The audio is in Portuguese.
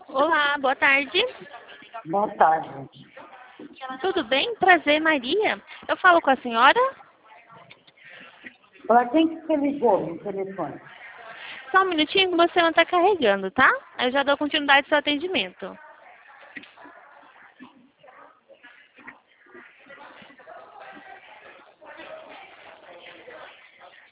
Olá, boa tarde. Boa tarde. Tudo bem? Prazer, Maria. Eu falo com a senhora? Para quem que você ligou no telefone? Só um minutinho que você não está carregando, tá? Eu já dou continuidade ao seu atendimento.